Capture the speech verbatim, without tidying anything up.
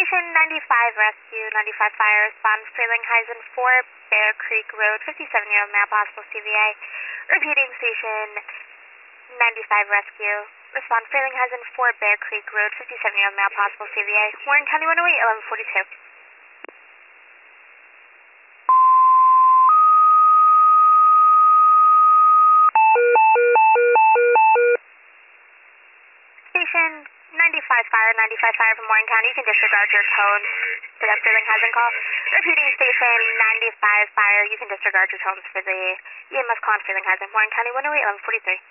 Station ninety-five Rescue, ninety-five Fire, respond Frelinghuysen four, Bear Creek Road, fifty-seven-year-old male, possible C V A. Repeating Station ninety-five Rescue, respond Frelinghuysen four, Bear Creek Road, fifty-seven-year-old male, possible C V A. Warren County one oh eight, eleven forty-two. Station ninety-five Fire, ninety-five Fire from Warren County. You can disregard your tone for that Frelinghuysen call. Repeating Station ninety-five Fire, you can disregard your tones for the E M S call on Frelinghuysen. Warren County one oh eight, eleven forty-three.